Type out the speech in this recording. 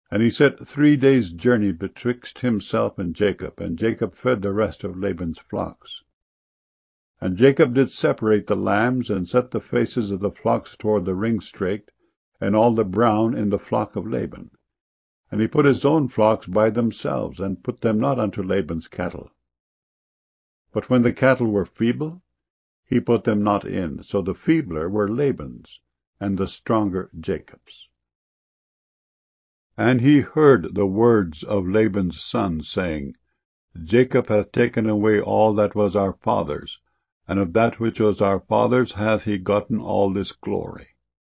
And he set 3 days' journey betwixt himself and Jacob fed the rest of Laban's flocks. And Jacob did separate the lambs, and set the faces of the flocks toward the ringstraked, and all the brown in the flock of Laban. And he put his own flocks by themselves, and put them not unto Laban's cattle. But when the cattle were feeble, he put them not in. So the feebler were Laban's, and the stronger Jacob's. And he heard the words of Laban's son, saying, Jacob hath taken away all that was our father's, and of that which was our father's hath he gotten all this glory.